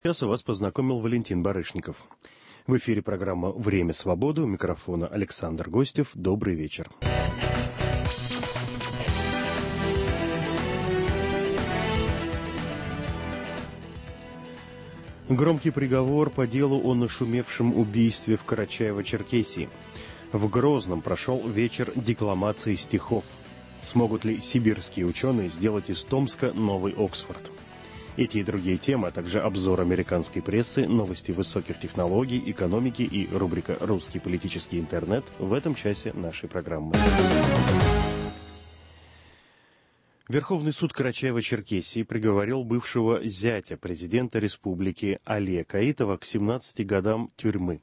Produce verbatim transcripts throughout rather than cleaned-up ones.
Сейчас вас познакомил Валентин Барышников. В эфире программа «Время свободы». У микрофона Александр Гостев. Добрый вечер. Громкий приговор по делу о нашумевшем убийстве в Карачаево-Черкесии. В Грозном прошел вечер декламации стихов. Смогут ли сибирские ученые сделать из Томска новый Оксфорд? Эти и другие темы, а также обзор американской прессы, новости высоких технологий, экономики и рубрика «Русский политический интернет» в этом часе нашей программы. Верховный суд Карачаево-Черкесии приговорил бывшего зятя президента республики Алия Каитова к семнадцати годам тюрьмы.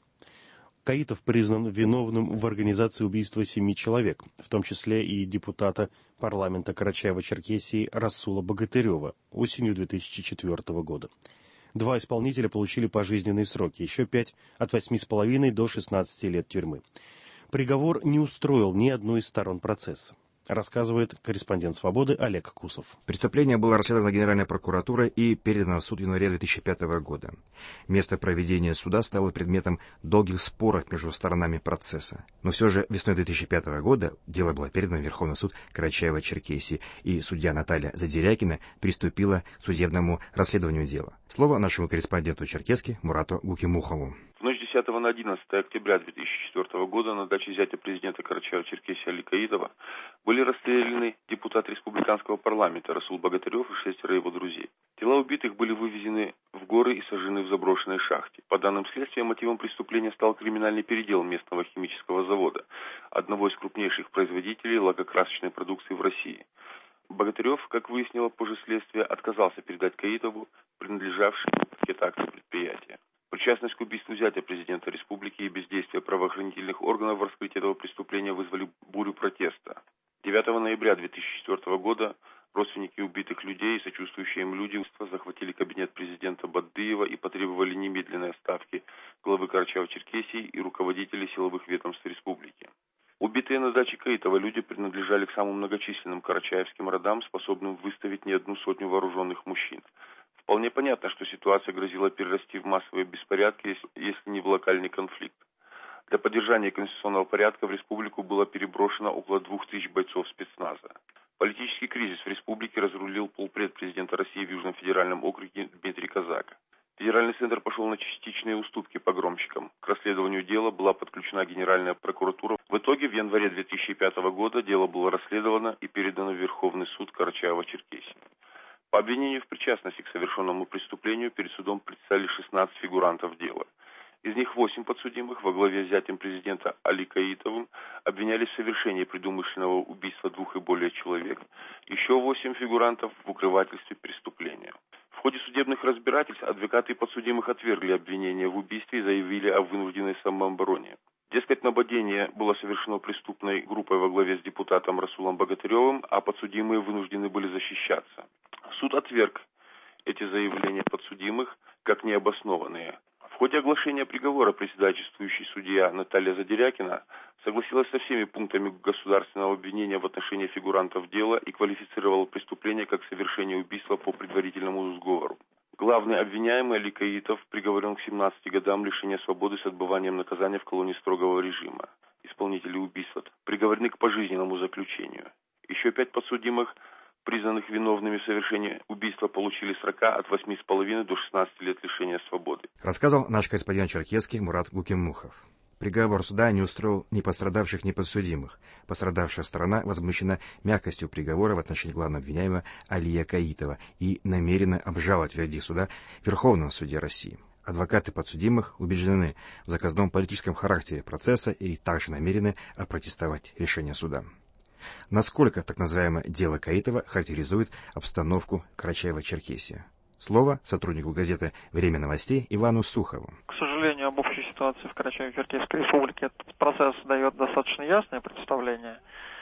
Каитов признан виновным в организации убийства семи человек, в том числе и депутата парламента Карачаево-Черкесии Расула Богатырева осенью две тысячи четвёртого года. Два исполнителя получили пожизненные сроки, еще пять от восьми с половиной до шестнадцати лет тюрьмы. Приговор не устроил ни одной из сторон процесса, рассказывает корреспондент «Свободы» Олег Кусов. Преступление было расследовано Генеральной прокуратурой и передано в суд в январе две тысячи пятого года. Место проведения суда стало предметом долгих споров между сторонами процесса. Но все же весной две тысячи пятого года дело было передано в Верховный суд Карачаево-Черкесии, и судья Наталья Задерякина приступила к судебному расследованию дела. Слово нашему корреспонденту Черкесски Мурату Гукимухову. В ночь с десятого на одиннадцатое октября две тысячи четвёртого года на даче зятя президента Карачаево-Черкесии Алия Каитова были расстреляны депутат республиканского парламента Расул Богатырев и шестеро его друзей. Тела убитых были вывезены в горы и сожжены в заброшенной шахте. По данным следствия, мотивом преступления стал криминальный передел местного химического завода, одного из крупнейших производителей лакокрасочной продукции в России. Богатырев, как выяснило позже следствие, отказался передать Каитову принадлежавший пакет акций предприятия. Причастность к убийству зятя президента республики и бездействие правоохранительных органов в раскрытии этого преступления вызвали бурю протеста. девятого ноября две тысячи четвёртого года родственники убитых людей и сочувствующие им люди захватили кабинет президента Бадыева и потребовали немедленной отставки главы Карачаево-Черкесии и руководителей силовых ведомств республики. Убитые на даче Каитова люди принадлежали к самым многочисленным карачаевским родам, способным выставить не одну сотню вооруженных мужчин. Вполне понятно, что ситуация грозила перерасти в массовые беспорядки, если не в локальный конфликт. Для поддержания конституционного порядка в республику было переброшено около двух тысяч бойцов спецназа. Политический кризис в республике разрулил полпред президента России в Южном федеральном округе Дмитрий Казак. Федеральный центр пошел на частичные уступки погромщикам. К расследованию дела была подключена Генеральная прокуратура. В итоге в январе две тысячи пятого года дело было расследовано и передано в Верховный суд Карачаево-Черкесии. По обвинению в причастности к совершенному преступлению перед судом предстали шестнадцать фигурантов дела. Из них восемь подсудимых во главе с зятем президента Али Каитовым обвинялись в совершении предумышленного убийства двух и более человек. Еще восемь фигурантов в укрывательстве преступления. В ходе судебных разбирательств адвокаты подсудимых отвергли обвинения в убийстве и заявили о вынужденной самообороне. Дескать, нападение было совершено преступной группой во главе с депутатом Расулом Богатыревым, а подсудимые вынуждены были защищаться. Суд отверг эти заявления подсудимых как необоснованные. В ходе оглашения приговора председательствующий судья Наталья Задерякина согласилась со всеми пунктами государственного обвинения в отношении фигурантов дела и квалифицировала преступление как совершение убийства по предварительному сговору. Главный обвиняемый Алия Каитов приговорен к семнадцати годам лишения свободы с отбыванием наказания в колонии строгого режима. Исполнители убийства приговорены к пожизненному заключению. Еще пять подсудимых, признанных виновными в совершении убийства, получили срока от восьми с половиной до шестнадцати лет лишения свободы. Рассказал наш корреспондент Черкесский Мурат Гукимухов. Приговор суда не устроил ни пострадавших, ни подсудимых. Пострадавшая сторона возмущена мягкостью приговора в отношении главного обвиняемого Алия Каитова и намерена обжаловать вердикт суда в Верховном суде России. Адвокаты подсудимых убеждены в заказном политическом характере процесса и также намерены опротестовать решение суда. Насколько так называемое дело Каитова характеризует обстановку Карачаево-Черкесии? Слово сотруднику газеты «Время новостей» Ивану Сухову. К сожалению, об общей ситуации в Карачаево-Черкесской республике этот процесс дает достаточно ясное представление.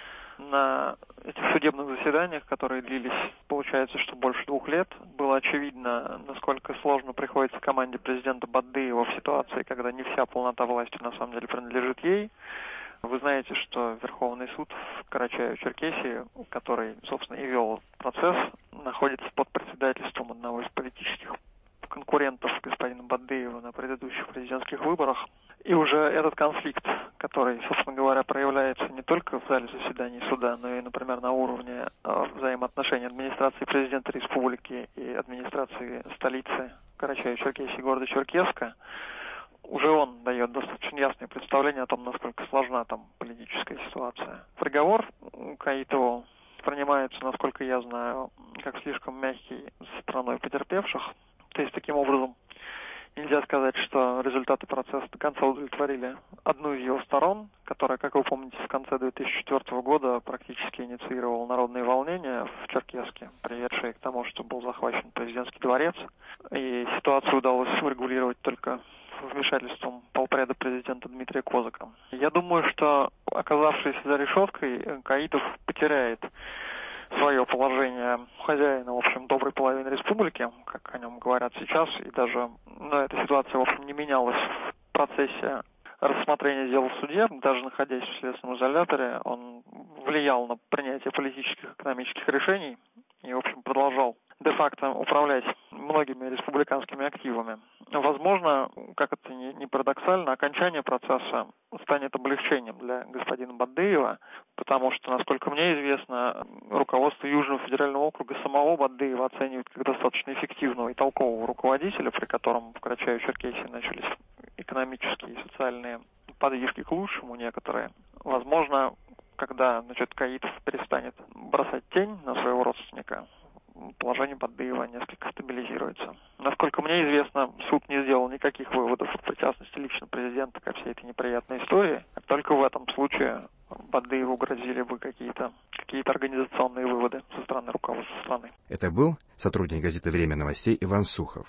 На этих судебных заседаниях, которые длились, получается, что больше двух лет, было очевидно, насколько сложно приходится команде президента Бадыева в ситуации, когда не вся полнота власти на самом деле принадлежит ей. Вы знаете, что Верховный суд в Карачаево-Черкесии, который, собственно, и вел процесс, находится под председательством одного из политических конкурентов господина Бадыева на предыдущих президентских выборах. И уже этот конфликт, который, собственно говоря, проявляется не только в зале заседаний суда, но и, например, на уровне взаимоотношений администрации президента республики и администрации столицы Карачаево-Черкесии, города Черкесска, уже он дает достаточно ясное представление о том, насколько сложна там политическая ситуация. Приговор Каитову принимается, насколько я знаю, как слишком мягкий со стороной потерпевших. То есть, таким образом, нельзя сказать, что результаты процесса до конца удовлетворили одну из его сторон, которая, как вы помните, в конце две тысячи четвёртого года практически инициировала народные волнения в Черкесске, приведшие к тому, что был захвачен президентский дворец. И ситуацию удалось урегулировать только вмешательством полпреда президента Дмитрия Козака. Я думаю, что, оказавшись за решеткой, Каитов потеряет свое положение хозяина, в общем, доброй половины республики, как о нем говорят сейчас, и даже, ну, эта ситуация, в общем, не менялась в процессе рассмотрения дела в суде, даже находясь в следственном изоляторе, он влиял на принятие политических и экономических решений и, в общем, продолжал де-факто управлять многими республиканскими активами. Возможно, как это ни, ни парадоксально, окончание процесса станет облегчением для господина Бадыева, потому что, насколько мне известно, руководство Южного федерального округа самого Бадыева оценивает как достаточно эффективного и толкового руководителя, при котором в Карачаево-Черкесии начались экономические и социальные подвижки к лучшему некоторые. Возможно, когда, значит, Каитов перестанет бросать тень на своего родственника, положение Бадыева несколько стабилизируется. Насколько мне известно, суд не сделал никаких выводов о причастности лично президента ко всей этой неприятной истории. Только в этом случае Бадыеву грозили бы какие-то какие-то организационные выводы со стороны руководства страны. Это был сотрудник газеты «Время новостей» Иван Сухов.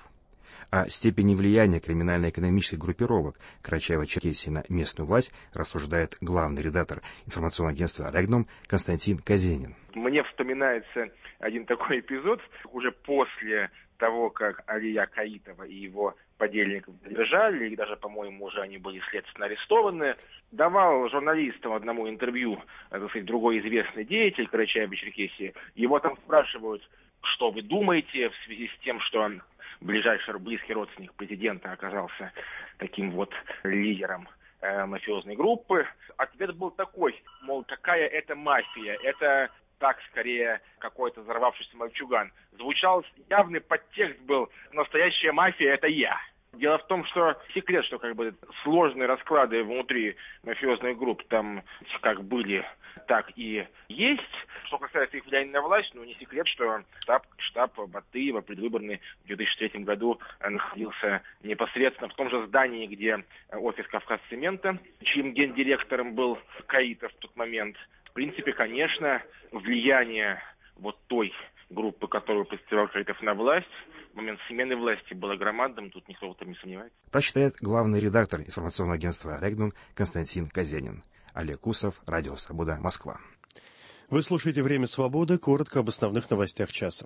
О степени влияния криминально-экономических группировок Карачаево-Черкесии на местную власть рассуждает главный редактор информационного агентства «Регнум» Константин Казенин. Мне вспоминается один такой эпизод уже после того, как Алия Каитова и его подельников задержали, и даже, по-моему, уже они были следственно арестованы, давал журналистам одному интервью, так сказать, другой известный деятель Карачаево-Черкесии. Его там спрашивают, что вы думаете в связи с тем, что ближайший близкий родственник президента оказался таким вот лидером э, мафиозной группы. Ответ был такой, мол, какая это мафия, это так скорее какой-то взорвавшийся мальчуган. Звучал явный подтекст был, настоящая мафия это я. Дело в том, что секрет, что как бы сложные расклады внутри мафиозных групп там как были, так и есть. Что касается их влияния на власть, ну не секрет, что штаб, штаб Бадыева предвыборный в две тысячи третьем году находился непосредственно в том же здании, где офис «Кавказцемента», чьим гендиректором был Каитов в тот момент. В принципе, конечно, влияние вот той группы, которую представлял Каитов на власть, в момент смены власти было громадным, тут никто в этом не сомневается. Так считает главный редактор информационного агентства «Регнум» Константин Казенин. Олег Кусов, Радио Свобода, Москва. Вы слушаете «Время свободы», коротко об основных новостях часа.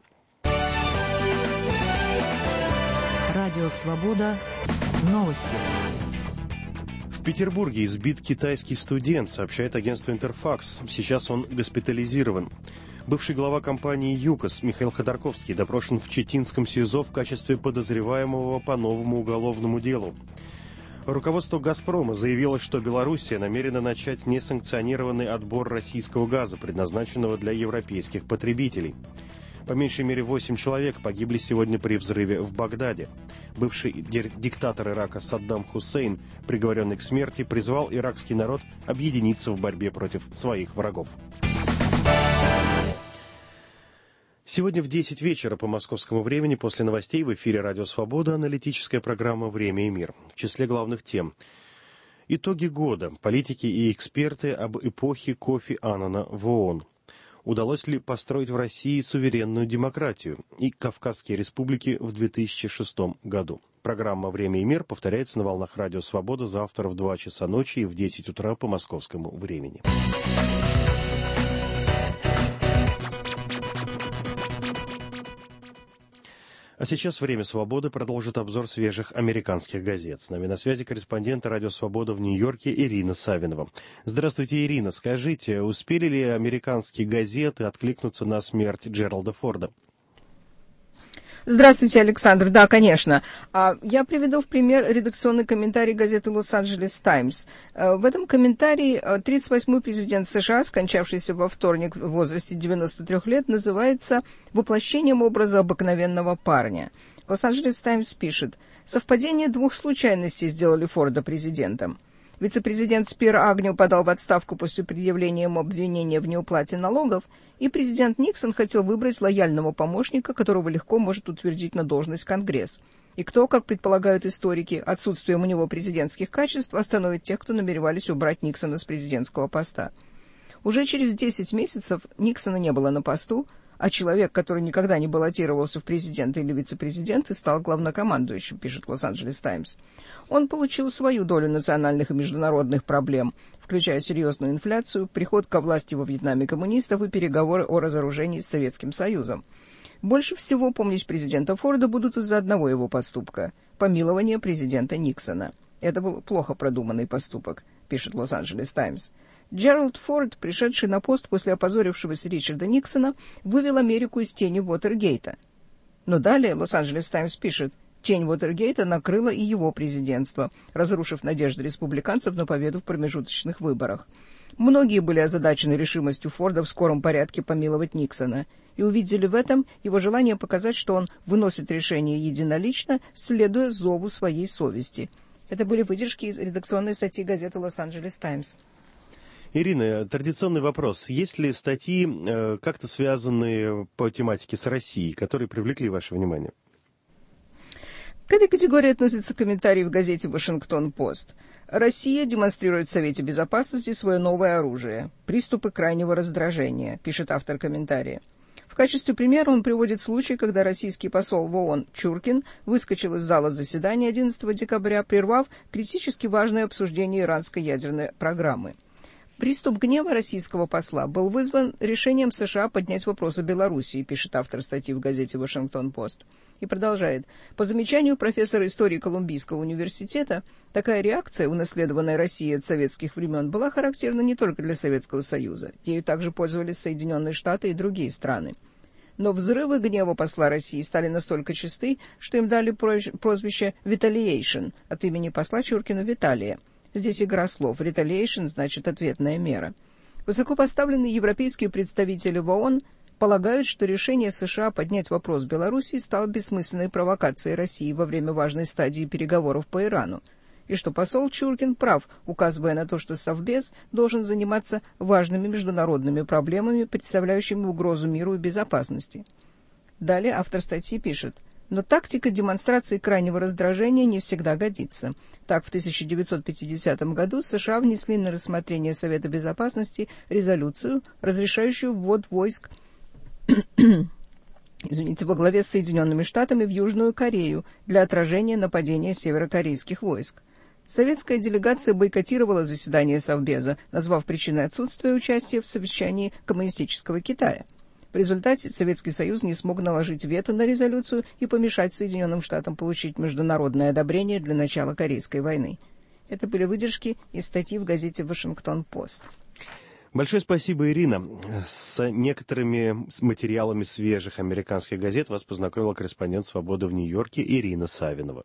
Радио Свобода, новости. В Петербурге избит китайский студент, сообщает агентство «Интерфакс». Сейчас он госпитализирован. Бывший глава компании «ЮКОС» Михаил Ходорковский допрошен в Читинском СИЗО в качестве подозреваемого по новому уголовному делу. Руководство «Газпрома» заявило, что Белоруссия намерена начать несанкционированный отбор российского газа, предназначенного для европейских потребителей. По меньшей мере восемь человек погибли сегодня при взрыве в Багдаде. Бывший диктатор Ирака Саддам Хусейн, приговоренный к смерти, призвал иракский народ объединиться в борьбе против своих врагов. Сегодня в десять вечера по московскому времени после новостей в эфире «Радио Свобода» аналитическая программа «Время и мир». В числе главных тем: итоги года, политики и эксперты об эпохе Кофи Аннана в ООН. Удалось ли построить в России суверенную демократию и Кавказские республики в две тысячи шестом году. Программа «Время и мир» повторяется на волнах «Радио Свобода» завтра в два часа ночи и в десять утра по московскому времени. А сейчас «Время свободы» продолжит обзор свежих американских газет. С нами на связи корреспондент «Радио Свобода» в Нью-Йорке Ирина Савинова. Здравствуйте, Ирина. Скажите, успели ли американские газеты откликнуться на смерть Джералда Форда? Здравствуйте, Александр. Да, конечно. Я приведу в пример редакционный комментарий газеты «Лос-Анджелес Таймс». В этом комментарии тридцать восьмой президент США, скончавшийся во вторник в возрасте девяноста трёх лет, называется воплощением образа обыкновенного парня. «Лос-Анджелес Таймс» пишет: «Совпадение двух случайностей сделали Форда президентом. Вице-президент Спир Агню подал в отставку после предъявления ему обвинения в неуплате налогов, и президент Никсон хотел выбрать лояльного помощника, которого легко может утвердить на должность Конгресс. И кто, как предполагают историки, отсутствием у него президентских качеств остановит тех, кто намеревались убрать Никсона с президентского поста. Уже через десять месяцев Никсона не было на посту, а человек, который никогда не баллотировался в президенты или вице-президенты, стал главнокомандующим», пишет «Лос-Анджелес Таймс». Он получил свою долю национальных и международных проблем, включая серьезную инфляцию, приход ко власти во Вьетнаме коммунистов и переговоры о разоружении с Советским Союзом. Больше всего помнить президента Форда будут из-за одного его поступка – помилования президента Никсона. Это был плохо продуманный поступок, пишет «Лос-Анджелес Таймс». Джеральд Форд, пришедший на пост после опозорившегося Ричарда Никсона, вывел Америку из тени Уотергейта. Но далее «Лос-Анджелес Таймс» пишет: тень Уотергейта накрыла и его президентство, разрушив надежды республиканцев на победу в промежуточных выборах. Многие были озадачены решимостью Форда в скором порядке помиловать Никсона и увидели в этом его желание показать, что он выносит решение единолично, следуя зову своей совести. Это были выдержки из редакционной статьи газеты «Лос-Анджелес Таймс». Ирина, традиционный вопрос. Есть ли статьи, э, как-то связанные по тематике с Россией, которые привлекли ваше внимание? К этой категории относятся комментарии в газете «Вашингтон-Пост». «Россия демонстрирует в Совете Безопасности свое новое оружие – приступы крайнего раздражения», пишет автор комментария. В качестве примера он приводит случай, когда российский посол в ООН Чуркин выскочил из зала заседания одиннадцатого декабря, прервав критически важное обсуждение иранской ядерной программы. Приступ гнева российского посла был вызван решением США поднять вопрос о Белоруссии, пишет автор статьи в газете «Вашингтон-Пост». И продолжает. По замечанию профессора истории Колумбийского университета, такая реакция, унаследованная Россией от советских времен, была характерна не только для Советского Союза. Ею также пользовались Соединенные Штаты и другие страны. Но взрывы гнева посла России стали настолько часты, что им дали прозвище «Retaliation» от имени посла Чуркина Виталия. Здесь игра слов. «Retaliation» значит «ответная мера». Высокопоставленные европейские представители в ООН полагают, что решение США поднять вопрос Белоруссии стало бессмысленной провокацией России во время важной стадии переговоров по Ирану, и что посол Чуркин прав, указывая на то, что Совбез должен заниматься важными международными проблемами, представляющими угрозу миру и безопасности. Далее автор статьи пишет: но тактика демонстрации крайнего раздражения не всегда годится. Так, в тысяча девятьсот пятидесятом году США внесли на рассмотрение Совета Безопасности резолюцию, разрешающую ввод войск извините, во главе с Соединенными Штатами в Южную Корею для отражения нападения северокорейских войск. Советская делегация бойкотировала заседание Совбеза, назвав причиной отсутствия участия в совещании коммунистического Китая. В результате Советский Союз не смог наложить вето на резолюцию и помешать Соединенным Штатам получить международное одобрение для начала Корейской войны. Это были выдержки из статьи в газете «Вашингтон-Пост». Большое спасибо, Ирина. С некоторыми материалами свежих американских газет вас познакомила корреспондент «Свободы» в Нью-Йорке Ирина Савинова.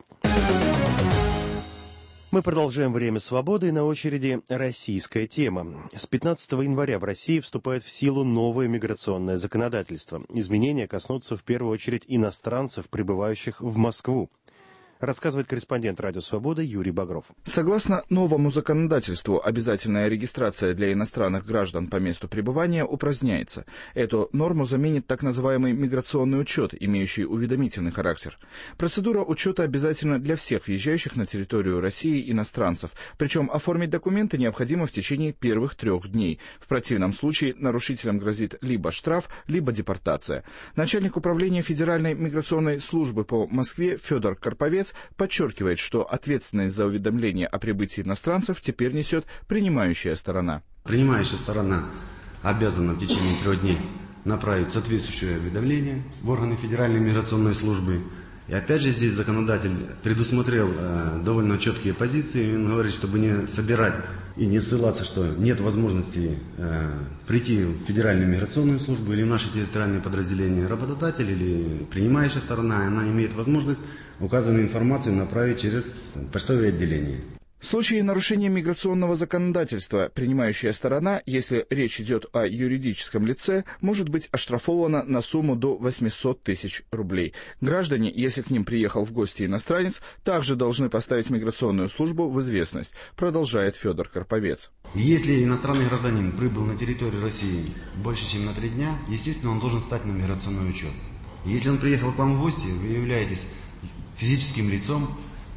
Мы продолжаем «Время свободы», и на очереди российская тема. С пятнадцатого января в России вступает в силу новое миграционное законодательство. Изменения коснутся в первую очередь иностранцев, прибывающих в Москву. Рассказывает корреспондент «Радио Свобода» Юрий Багров. Согласно новому законодательству, обязательная регистрация для иностранных граждан по месту пребывания упраздняется. Эту норму заменит так называемый миграционный учет, имеющий уведомительный характер. Процедура учета обязательна для всех въезжающих на территорию России иностранцев, причем оформить документы необходимо в течение первых трех дней. В противном случае нарушителям грозит либо штраф, либо депортация. Начальник управления Федеральной миграционной службы по Москве Федор Карповец подчеркивает, что ответственность за уведомление о прибытии иностранцев теперь несет принимающая сторона. Принимающая сторона обязана в течение трех дней направить соответствующее уведомление в органы Федеральной миграционной службы И опять же здесь законодатель предусмотрел э, довольно четкие позиции. Он говорит, чтобы не собирать и не ссылаться, что нет возможности э, прийти в Федеральную миграционную службу или в наши территориальные подразделения. Работодатель или принимающая сторона, она имеет возможность указанную информацию направить через почтовые отделения. В случае нарушения миграционного законодательства принимающая сторона, если речь идет о юридическом лице, может быть оштрафована на сумму до восемьсот тысяч рублей. Граждане, если к ним приехал в гости иностранец, также должны поставить миграционную службу в известность, продолжает Федор Карповец. Если иностранный гражданин прибыл на территорию России больше, чем на три дня, естественно, он должен стать на миграционный учет. Если он приехал к вам в гости, вы являетесь физическим лицом,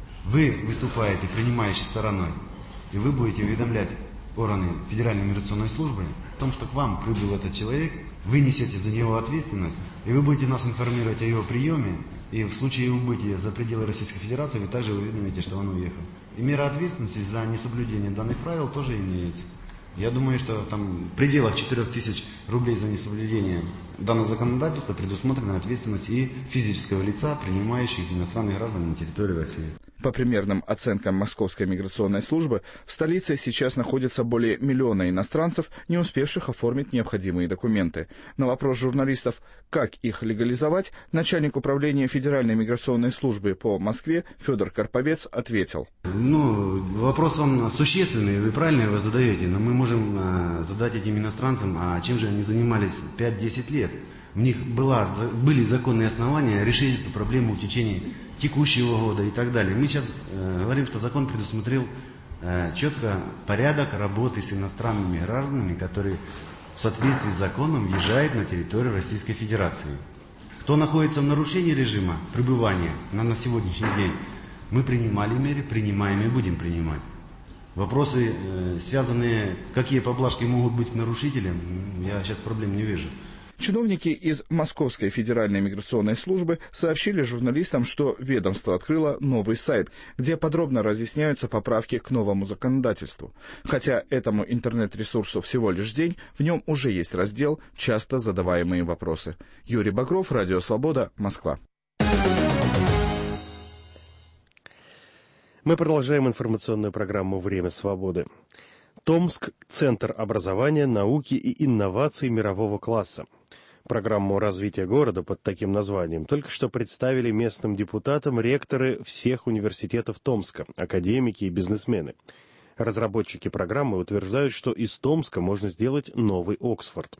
вы выступаете принимающей стороной, и вы будете уведомлять органы Федеральной миграционной службы о том, что к вам прибыл этот человек, вы несете за него ответственность, и вы будете нас информировать о его приеме, и в случае убытия за пределы Российской Федерации вы также уведомите, что он уехал. И мера ответственности за несоблюдение данных правил тоже имеется. Я думаю, что там в пределах четырёх тысяч рублей за несоблюдение данного законодательства предусмотрена ответственность и физического лица, принимающих иностранных граждан на территории России. По примерным оценкам Московской миграционной службы, в столице сейчас находится более миллиона иностранцев, не успевших оформить необходимые документы. На вопрос журналистов, как их легализовать, начальник управления Федеральной миграционной службы по Москве Федор Карповец ответил. Ну, вопрос он существенный, вы правильно его задаете, но мы можем а, задать этим иностранцам, а чем же они занимались пять-десять лет. У них была, были законные основания решить эту проблему в течение текущего года и так далее. Мы сейчас э, говорим, что закон предусмотрел э, четко порядок работы с иностранными гражданами, которые в соответствии с законом въезжают на территорию Российской Федерации. Кто находится в нарушении режима пребывания на, на сегодняшний день, мы принимали меры, принимаем и будем принимать. Вопросы, э, связанные, какие поблажки могут быть к нарушителям, я сейчас проблем не вижу. Чиновники из Московской федеральной миграционной службы сообщили журналистам, что ведомство открыло новый сайт, где подробно разъясняются поправки к новому законодательству. Хотя этому интернет-ресурсу всего лишь день, в нем уже есть раздел «Часто задаваемые вопросы». Юрий Багров, Радио Свобода, Москва. Мы продолжаем информационную программу «Время свободы». Томск – центр образования, науки и инноваций мирового класса. Программу развития города под таким названием только что представили местным депутатам ректоры всех университетов Томска, академики и бизнесмены. Разработчики программы утверждают, что из Томска можно сделать новый Оксфорд.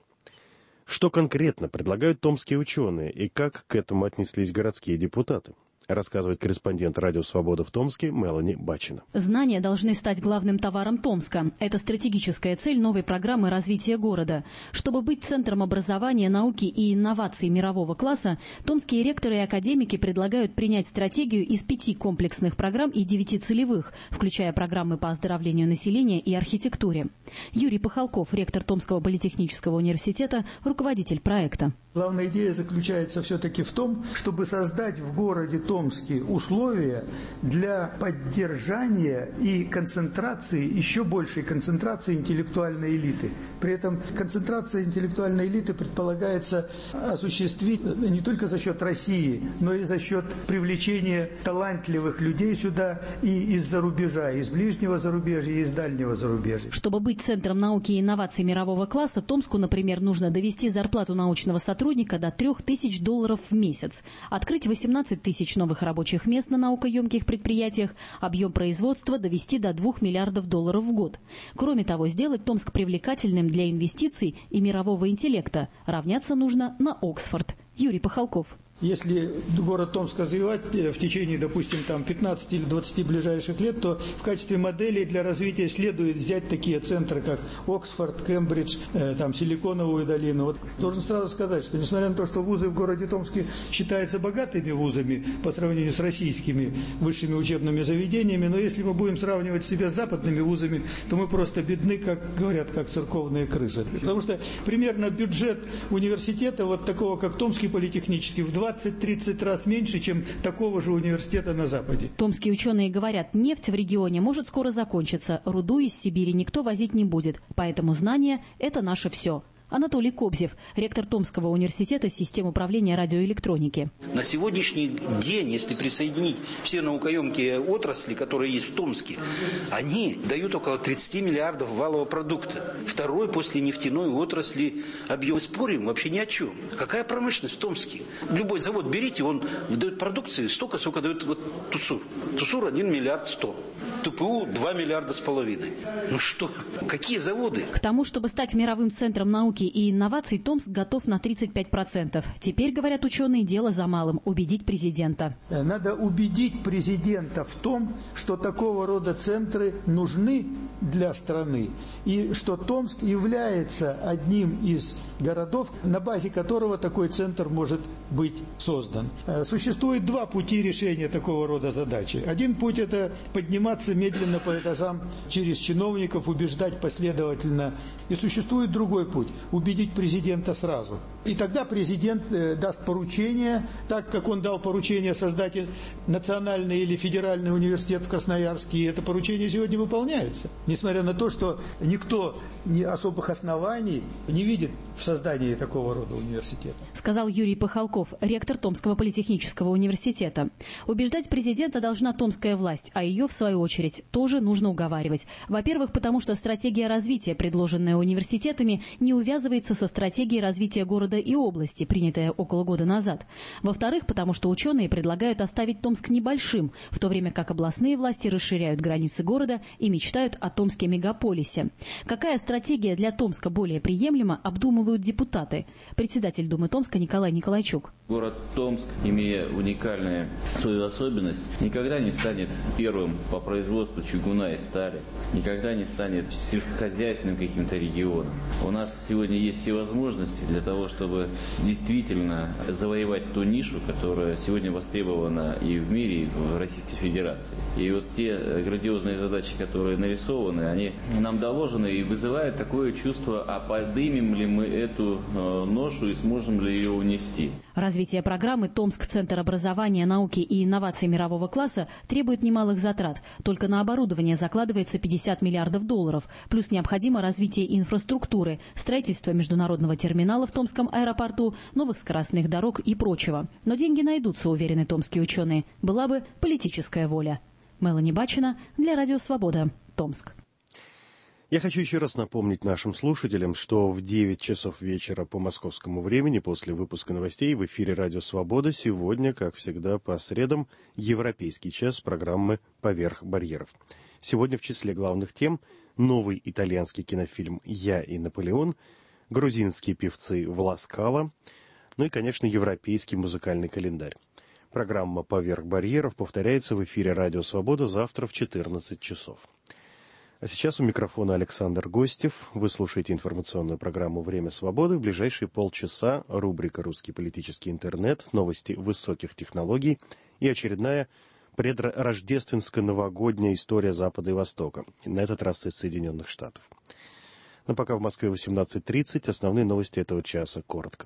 Что конкретно предлагают томские ученые и как к этому отнеслись городские депутаты? Рассказывает корреспондент «Радио Свобода» в Томске Мелани Бачина. Знания должны стать главным товаром Томска. Это стратегическая цель новой программы развития города. Чтобы быть центром образования, науки и инноваций мирового класса, томские ректоры и академики предлагают принять стратегию из пяти комплексных программ и девяти целевых, включая программы по оздоровлению населения и архитектуре. Юрий Пахалков, ректор Томского политехнического университета, руководитель проекта. Главная идея заключается все-таки в том, чтобы создать в городе Томске условия для поддержания и концентрации, еще большей концентрации интеллектуальной элиты. При этом концентрация интеллектуальной элиты предполагается осуществить не только за счет России, но и за счет привлечения талантливых людей сюда и из-за рубежа, из ближнего зарубежья, и из дальнего зарубежья. Чтобы быть центром науки и инноваций мирового класса, Томску, например, нужно довести зарплату научного сотрудника сотрудника до трех тысяч долларов в месяц, открыть восемнадцать тысяч новых рабочих мест на наукоемких предприятиях, объем производства довести до двух миллиардов долларов в год. Кроме того, сделать Томск привлекательным для инвестиций и мирового интеллекта. Равняться нужно на Оксфорд. Юрий Пахалков. Если город Томск развивать в течение, допустим, там пятнадцати или двадцати ближайших лет, то в качестве модели для развития следует взять такие центры, как Оксфорд, Кембридж, э, там, Силиконовую долину. Вот должен сразу сказать, что несмотря на то, что вузы в городе Томске считаются богатыми вузами по сравнению с российскими высшими учебными заведениями, но если мы будем сравнивать себя с западными вузами, то мы просто бедны, как говорят, как церковные крысы. Потому что примерно бюджет университета, вот такого, как Томский политехнический, в двадцать-тридцать раз меньше, чем такого же университета на Западе. Томские ученые говорят, нефть в регионе может скоро закончиться, руду из Сибири никто возить не будет, поэтому знания – это наше все. Анатолий Кобзев, ректор Томского университета систем управления радиоэлектроники. На сегодняшний день, если присоединить все наукоемкие отрасли, которые есть в Томске, они дают около тридцати миллиардов валового продукта. Второй после нефтяной отрасли объем. Мы спорим вообще ни о чем. Какая промышленность в Томске? Любой завод берите, он дает продукции столько, сколько дает вот Тусур. Тусур один миллиард сто. ТПУ два миллиарда с половиной. Ну что? Какие заводы? К тому, чтобы стать мировым центром науки и инноваций, Томск готов на тридцать пять процентов. Теперь, говорят ученые, дело за малым – убедить президента. Надо убедить президента в том, что такого рода центры нужны для страны, и что Томск является одним из городов, на базе которого такой центр может быть создан. Существует два пути решения такого рода задачи. Один путь – это подниматься медленно по этажам через чиновников, убеждать последовательно. И существует другой путь – убедить президента сразу. И тогда президент э, даст поручение, так как он дал поручение создать национальный или федеральный университет в Красноярске, и это поручение сегодня выполняется. Несмотря на то, что никто ни особых оснований не видит в создании такого рода университета. Сказал Юрий Пахалков, ректор Томского политехнического университета. Убеждать президента должна томская власть, а ее, в свою очередь, тоже нужно уговаривать. Во-первых, потому что стратегия развития, предложенная университетами, не увязывается со стратегией развития города и области, принятая около года назад. Во-вторых, потому что ученые предлагают оставить Томск небольшим, в то время как областные власти расширяют границы города и мечтают о Томске мегаполисе. Какая стратегия для Томска более приемлема, обдумывают депутаты. Председатель Думы Томска Николай Николайчук. Город Томск, имея уникальную свою особенность, никогда не станет первым по производству чугуна и стали, никогда не станет сельскохозяйственным каким-то регионом. У нас сегодня есть все возможности для того, чтобы действительно завоевать ту нишу, которая сегодня востребована и в мире, и в Российской Федерации. И вот те грандиозные задачи, которые нарисованы, они нам доложены и вызывают такое чувство, а поднимем ли мы эту ношу и сможем ли ее унести. Развитие программы «Томск. Центр образования, науки и инноваций мирового класса» требует немалых затрат. Только на оборудование закладывается пятьдесят миллиардов долларов. Плюс необходимо развитие инфраструктуры, строительство международного терминала в Томском аэропорту, новых скоростных дорог и прочего. Но деньги найдутся, уверены томские ученые. Была бы политическая воля. Мелани Бачина для Радио Свобода. Томск. Я хочу еще раз напомнить нашим слушателям, что в девять часов вечера по московскому времени после выпуска новостей в эфире «Радио Свобода» сегодня, как всегда, по средам, европейский час программы «Поверх барьеров». Сегодня в числе главных тем новый итальянский кинофильм «Я и Наполеон», грузинские певцы «Вла Скала», ну и, конечно, европейский музыкальный календарь. Программа «Поверх барьеров» повторяется в эфире «Радио Свобода» завтра в четырнадцать часов. А сейчас у микрофона Александр Гостев. Вы слушаете информационную программу «Время свободы». В ближайшие полчаса рубрика «Русский политический интернет», новости высоких технологий и очередная предрождественско-новогодняя история Запада и Востока. На этот раз из Соединенных Штатов. Но пока в Москве восемнадцать тридцать. Основные новости этого часа коротко.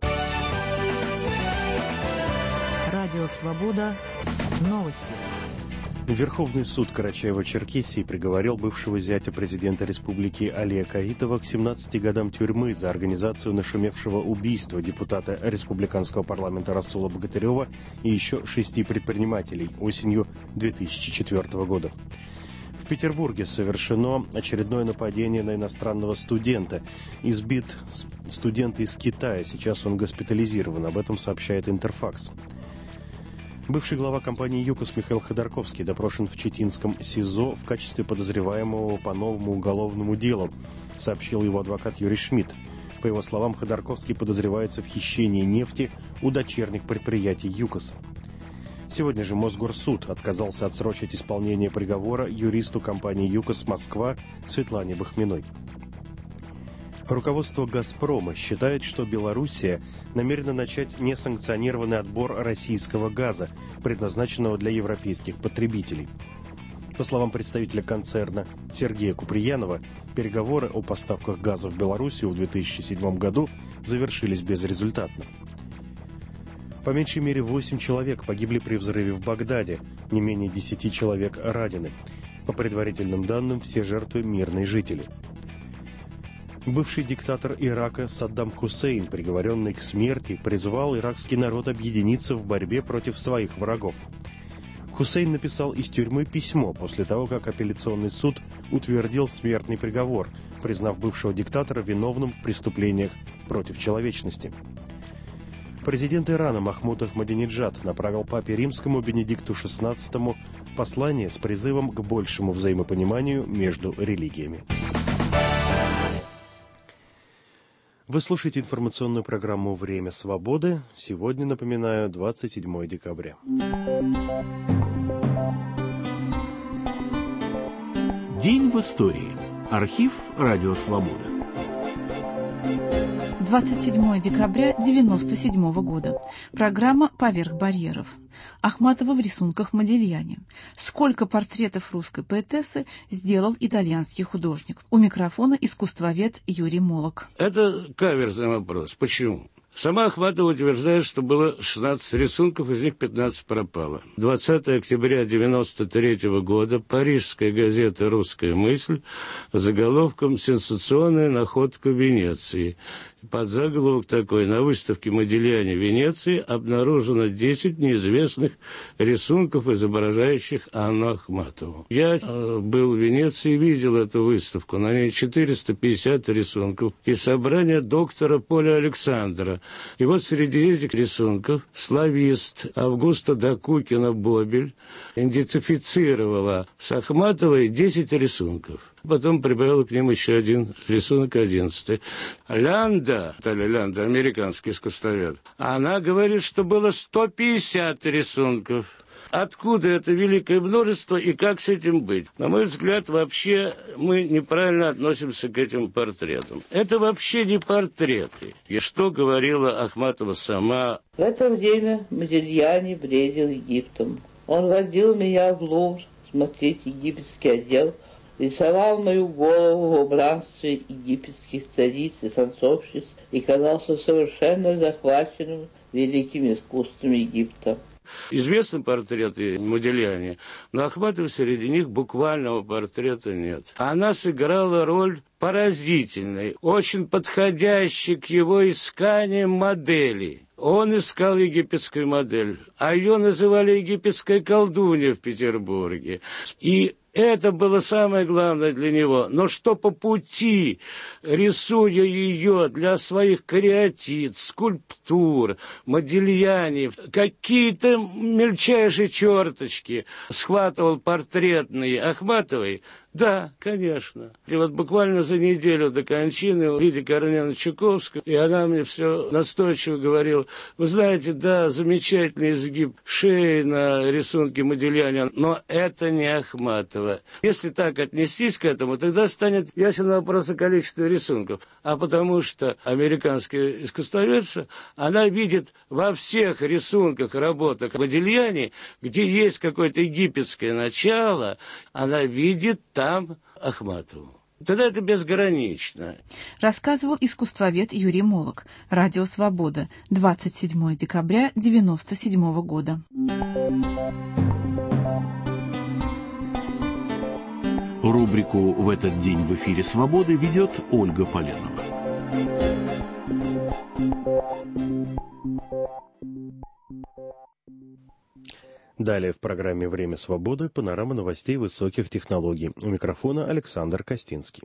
Радио «Свобода». Новости. Верховный суд Карачаево-Черкесии приговорил бывшего зятя президента республики Алия Каитова к семнадцати годам тюрьмы за организацию нашумевшего убийства депутата республиканского парламента Расула Богатырева и еще шести предпринимателей осенью две тысячи четвёртого года. В Петербурге совершено очередное нападение на иностранного студента. Избит студент из Китая. Сейчас он госпитализирован. Об этом сообщает Интерфакс. Бывший глава компании «ЮКОС» Михаил Ходорковский допрошен в Читинском СИЗО в качестве подозреваемого по новому уголовному делу, сообщил его адвокат Юрий Шмидт. По его словам, Ходорковский подозревается в хищении нефти у дочерних предприятий «ЮКОС». Сегодня же Мосгорсуд отказался отсрочить исполнение приговора юристу компании «ЮКОС Москва» Светлане Бахминой. Руководство «Газпрома» считает, что Белоруссия намерена начать несанкционированный отбор российского газа, предназначенного для европейских потребителей. По словам представителя концерна Сергея Куприянова, переговоры о поставках газа в Белоруссию в две тысячи седьмом году завершились безрезультатно. По меньшей мере восемь человек погибли при взрыве в Багдаде, не менее десяти человек ранены. По предварительным данным, все жертвы – мирные жители. Бывший диктатор Ирака Саддам Хусейн, приговоренный к смерти, призвал иракский народ объединиться в борьбе против своих врагов. Хусейн написал из тюрьмы письмо после того, как апелляционный суд утвердил смертный приговор, признав бывшего диктатора виновным в преступлениях против человечности. Президент Ирана Махмуд Ахмадинеджад направил папе римскому Бенедикту шестнадцатому послание с призывом к большему взаимопониманию между религиями. Вы слушаете информационную программу «Время свободы». Сегодня, напоминаю, двадцать седьмое декабря. День в истории. Архив «Радио Свобода». двадцать седьмое декабря девяносто седьмого года. Программа «Поверх барьеров». Ахматова в рисунках Модильяне. Сколько портретов русской поэтессы сделал итальянский художник? У микрофона искусствовед Юрий Молок. Это каверзный вопрос. Почему? Сама Ахматова утверждает, что было шестнадцать рисунков, из них пятнадцать пропало. двадцатого октября девяносто третьего года парижская газета «Русская мысль» заголовком «Сенсационная находка Венеции». Подзаголовок такой: на выставке Модильяне Венеции обнаружено десять неизвестных рисунков, изображающих Анну Ахматову. Я э, был в Венеции и видел эту выставку. На ней четыреста пятьдесят рисунков из собрания доктора Поля Александра. И вот среди этих рисунков славист Августа Докукина-Бобель идентифицировала с Ахматовой десять рисунков. Потом прибавила к ним еще один рисунок, одиннадцатый. Лянда, Таля Лянда, американский искусствовед, она говорит, что было сто пятьдесят рисунков. Откуда это великое множество и как с этим быть? На мой взгляд, вообще мы неправильно относимся к этим портретам. Это вообще не портреты. И что говорила Ахматова сама? В это время Модильяне бредил Египтом. Он водил меня в Лувр смотреть египетский отдел, рисовал мою голову в убранстве египетских цариц и танцовщиц и казался совершенно захваченным великим искусством Египта. Известны портреты Модильяне, но Ахматовой среди них буквального портрета нет. Она сыграла роль поразительной, очень подходящей к его исканиям модели. Он искал египетскую модель, а ее называли египетская колдунья в Петербурге. И это было самое главное для него. Но что по пути, рисуя ее для своих кариатид, скульптур, Модильяне, какие-то мельчайшие черточки схватывал портретные Ахматовой, да, конечно. И вот буквально за неделю до кончины Лидия Корнеевна Чуковская, и она мне все настойчиво говорила: вы знаете, да, замечательный изгиб шеи на рисунке Модильяне, но это не Ахматова. Если так отнестись к этому, тогда станет ясен вопрос о количестве рисунков. А потому что американская искусствоведша, она видит во всех рисунках, работах Модильяне, где есть какое-то египетское начало, она видит там Ахматову. Тогда это безгранично. Рассказывал искусствовед Юрий Молок. Радио Свобода. двадцать седьмое декабря девяносто седьмого года. Рубрику «В этот день в эфире Свободы» ведет Ольга Поленова. Далее в программе «Время свободы» панорама новостей высоких технологий. У микрофона Александр Костинский.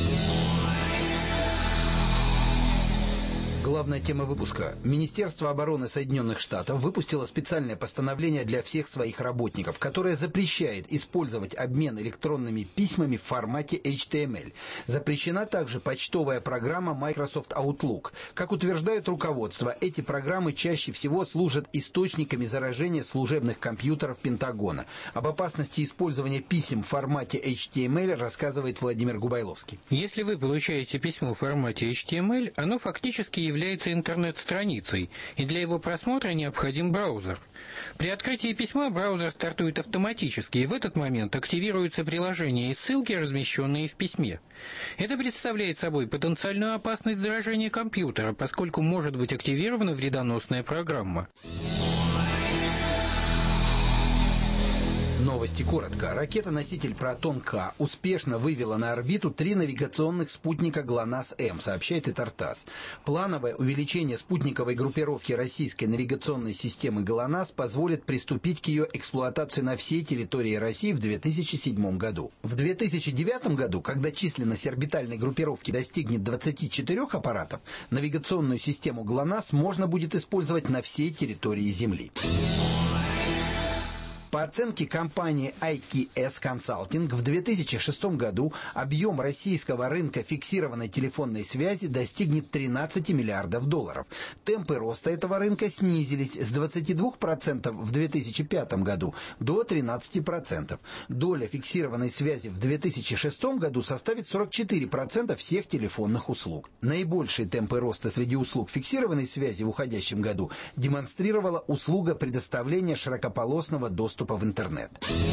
Главная тема выпуска. Министерство обороны Соединенных Штатов выпустило специальное постановление для всех своих работников, которое запрещает использовать обмен электронными письмами в формате эйч ти эм эль. Запрещена также почтовая программа Microsoft Outlook. Как утверждает руководство, эти программы чаще всего служат источниками заражения служебных компьютеров Пентагона. Об опасности использования писем в формате эйч ти эм эль рассказывает Владимир Губайловский. Если вы получаете письмо в формате эйч ти эм эль, оно фактически является является интернет-страницей, и для его просмотра необходим браузер. При открытии письма браузер стартует автоматически, и в этот момент активируются приложения и ссылки, размещенные в письме. Это представляет собой потенциальную опасность заражения компьютера, поскольку может быть активирована вредоносная программа. Новости коротко. Ракета-носитель «Протон-К» успешно вывела на орбиту три навигационных спутника ГЛОНАСС-М, сообщает и ТАРТАСС. Плановое увеличение спутниковой группировки российской навигационной системы ГЛОНАСС позволит приступить к ее эксплуатации на всей территории России в две тысячи седьмом году. В две тысячи девятом году, когда численность орбитальной группировки достигнет двадцати четырёх аппаратов, навигационную систему ГЛОНАСС можно будет использовать на всей территории Земли. По оценке компании ай кей эс Consulting, в две тысячи шестом году объем российского рынка фиксированной телефонной связи достигнет тринадцати миллиардов долларов. Темпы роста этого рынка снизились с двадцати двух процентов в две тысячи пятом году до тринадцати процентов. Доля фиксированной связи в две тысячи шестом году составит сорок четыре процента всех телефонных услуг. Наибольшие темпы роста среди услуг фиксированной связи в уходящем году демонстрировала услуга предоставления широкополосного доступа в интернет.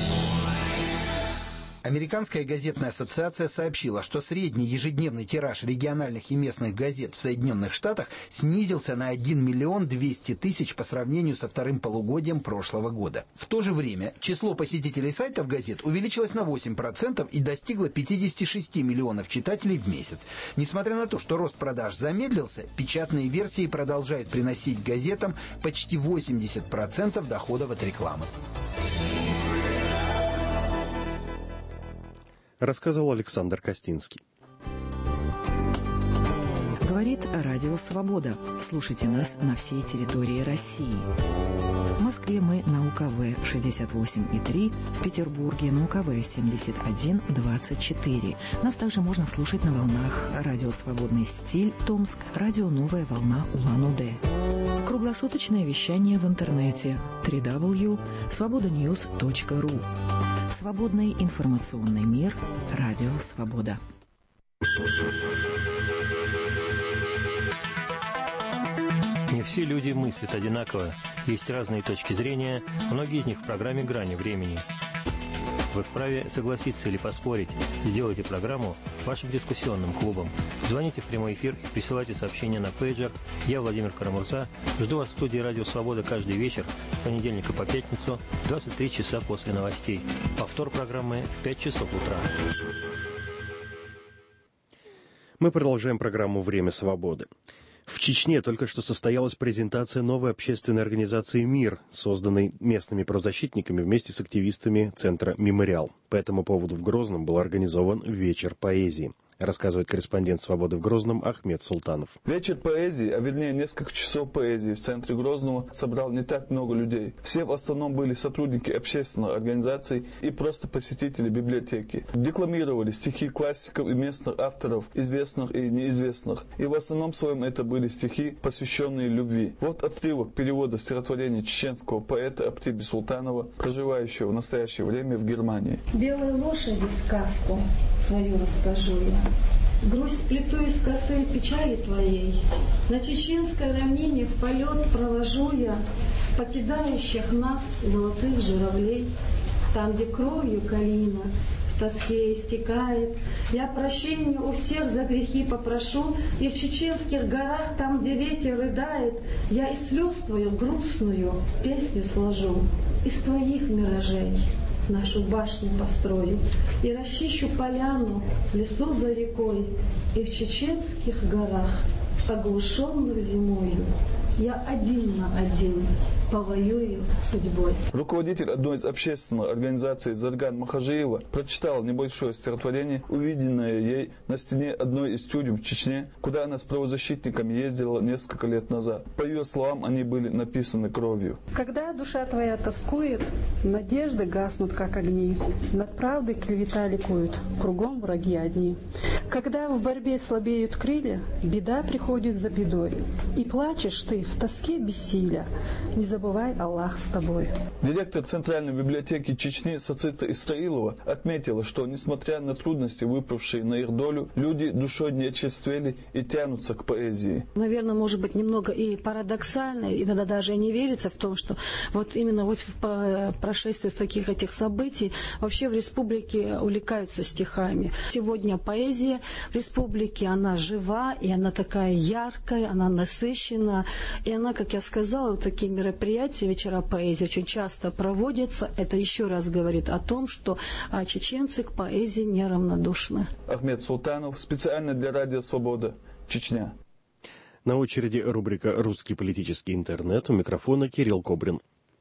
Американская газетная ассоциация сообщила, что средний ежедневный тираж региональных и местных газет в Соединенных Штатах снизился на один миллион двести тысяч по сравнению со вторым полугодием прошлого года. В то же время число посетителей сайтов газет увеличилось на восемь процентов и достигло пятидесяти шести миллионов читателей в месяц. Несмотря на то, что рост продаж замедлился, печатные версии продолжают приносить газетам почти восемьдесят процентов доходов от рекламы. Рассказывал Александр Костинский. Говорит Радио Свобода. Слушайте нас на всей территории России. В Москве мы на УКВ шестьдесят восемь и три, в Петербурге на УКВ семьдесят один двадцать четыре. Нас также можно слушать на волнах Радио Свободный стиль Томск, Радио Новая волна Улан-Удэ. Круглосуточное вещание в интернете дабл ю дабл ю дабл ю точка свобода ньюс точка ру. Свободный информационный мир. Радио Свобода. Не все люди мыслят одинаково. Есть разные точки зрения, многие из них в программе «Грани времени». Вы вправе согласиться или поспорить. Сделайте программу вашим дискуссионным клубом. Звоните в прямой эфир и присылайте сообщения на пейджер. Я, Владимир Карамурза, жду вас в студии «Радио Свобода» каждый вечер с понедельника по пятницу в двадцать три часа после новостей. Повтор программы в пять часов утра. Мы продолжаем программу «Время свободы». В Чечне только что состоялась презентация новой общественной организации «Мир», созданной местными правозащитниками вместе с активистами центра «Мемориал». По этому поводу в Грозном был организован вечер поэзии. Рассказывает корреспондент «Свободы» в Грозном Ахмед Султанов. Вечер поэзии, а вернее несколько часов поэзии в центре Грозного собрал не так много людей. Все в основном были сотрудники общественных организаций и просто посетители библиотеки. Декламировали стихи классиков и местных авторов, известных и неизвестных. И в основном своем это были стихи, посвященные любви. Вот отрывок перевода стихотворения чеченского поэта Аптиби Султанова, проживающего в настоящее время в Германии. «Белой лошади сказку свою расскажу я. Грусть сплету из косы печали твоей, на чеченской равнине в полет провожу я покидающих нас золотых журавлей. Там, где кровью калина в тоске истекает, я прощения у всех за грехи попрошу, и в чеченских горах, там, где ветер рыдает, я из слез твою грустную песню сложу, из твоих миражей нашу башню построю, и расчищу поляну в лесу за рекой, и в чеченских горах, оглушенных зимою, я один на один повоюю судьбой. Руководитель одной из общественных организаций Зарган Махажиева прочитал небольшое стихотворение, увиденное ей на стене одной из тюрем в Чечне, куда она с правозащитниками ездила несколько лет назад. По ее словам, они были написаны кровью. Когда душа твоя тоскует, надежды гаснут, как огни, над правдой клевета ликуют, кругом враги одни. Когда в борьбе слабеют крылья, беда приходит за бедой, и плачешь ты в тоске бессилия, не забывай, Аллах с тобой. Директор Центральной библиотеки Чечни Сацита Исраилова отметила, что, несмотря на трудности, выпавшие на их долю, люди душой не очерствели и тянутся к поэзии. Наверное, может быть, немного и парадоксально, иногда даже и не верится в том, что вот именно вот в прошествии таких этих событий вообще в республике увлекаются стихами. Сегодня поэзия в республике, она жива, и она такая яркая, она насыщена. И она, как я сказала, вот такие мероприятия, вечера поэзии очень часто проводятся. Это еще раз говорит о том, что а, чеченцы к поэзии неравнодушны. Ахмед Султанов, специально для Радио Свобода, Чечня. На очереди рубрика «Русский политический интернет». У микрофона Кирилл Кобрин.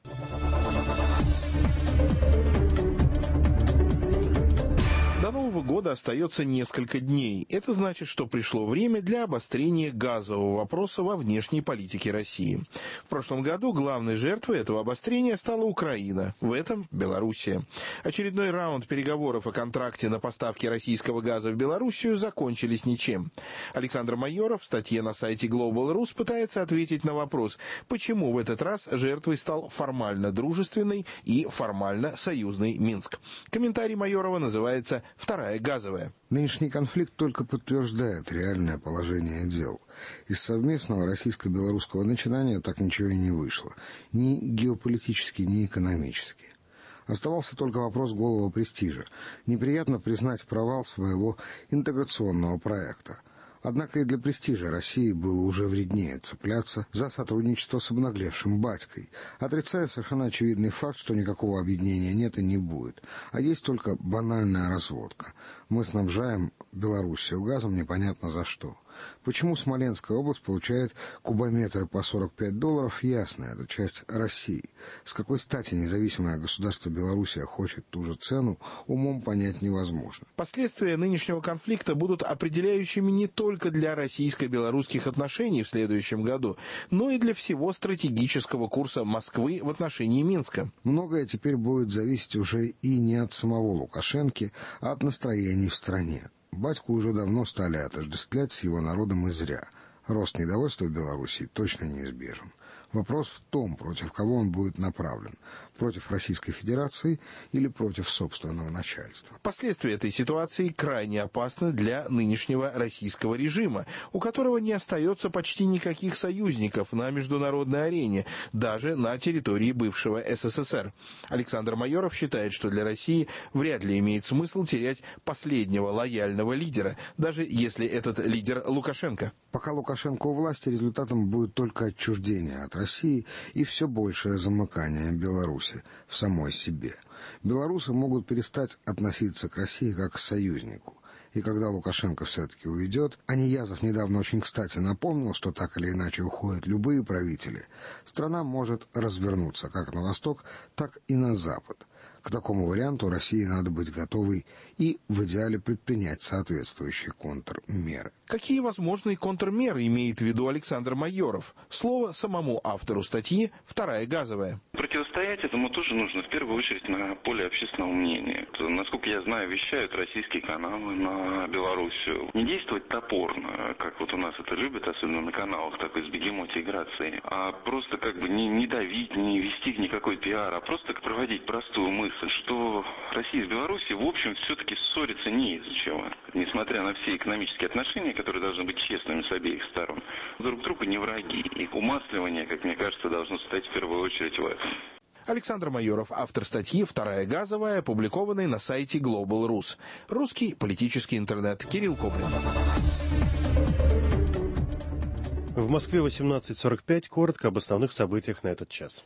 До Нового года остается несколько дней. Это значит, что пришло время для обострения газового вопроса во внешней политике России. В прошлом году главной жертвой этого обострения стала Украина, в этом Белоруссия. Очередной раунд переговоров о контракте на поставки российского газа в Белоруссию закончились ничем. Александр Майоров в статье на сайте Global Rus пытается ответить на вопрос, почему в этот раз жертвой стал формально дружественный и формально союзный Минск. Комментарий Майорова называется «Вторая газовая». Нынешний конфликт только подтверждает реальное положение дел. Из совместного российско-белорусского начинания так ничего и не вышло. Ни геополитически, ни экономически. Оставался только вопрос голого престижа. Неприятно признать провал своего интеграционного проекта. Однако и для престижа России было уже вреднее цепляться за сотрудничество с обнаглевшим батькой, отрицая совершенно очевидный факт, что никакого объединения нет и не будет, а есть только банальная разводка. Мы снабжаем Белоруссию газом непонятно за что. Почему Смоленская область получает кубометры по сорок пять долларов, ясно, это часть России. С какой стати независимое государство Белоруссия хочет ту же цену, умом понять невозможно. Последствия нынешнего конфликта будут определяющими не только для российско-белорусских отношений в следующем году, но и для всего стратегического курса Москвы в отношении Минска. Многое теперь будет зависеть уже и не от самого Лукашенко, а от настроений в стране. Батьку уже давно стали отождествлять с его народом и зря. Рост недовольства в Белоруссии точно неизбежен. Вопрос в том, против кого он будет направлен. Против Российской Федерации или против собственного начальства. Последствия этой ситуации крайне опасны для нынешнего российского режима, у которого не остается почти никаких союзников на международной арене, даже на территории бывшего СССР. Александр Майоров считает, что для России вряд ли имеет смысл терять последнего лояльного лидера, даже если этот лидер Лукашенко. Пока Лукашенко у власти, результатом будет только отчуждение от России и все большее замыкание Беларуси в самой себе. Белорусы могут перестать относиться к России как к союзнику. И когда Лукашенко все-таки уйдет, а Ниязов недавно очень кстати напомнил, что так или иначе уходят любые правители, страна может развернуться как на восток, так и на запад. К такому варианту России надо быть готовой и в идеале предпринять соответствующие контрмеры. Какие возможные контрмеры имеет в виду Александр Майоров? Слово самому автору статьи «Вторая газовая». Противостоять этому тоже нужно в первую очередь на поле общественного мнения. Насколько я знаю, вещают российские каналы на Белоруссию. Не действовать топорно, как вот у нас это любят, особенно на каналах такой с бегемотией грацией, а просто как бы не, не давить, не вести никакой пиар, а просто проводить простую мысль, что Россия с Белоруссией в общем все-таки ссориться не из-за чего. Несмотря на все экономические отношения, которые должны быть честными с обеих сторон, друг другу не враги. И умасливание, как мне кажется, должно стоять в первую очередь в этом. Александр Майоров, автор статьи «Вторая газовая», опубликованной на сайте Global Rus. Русский политический интернет. Кирилл Кобрин. В Москве восемнадцать сорок пять. Коротко об основных событиях на этот час.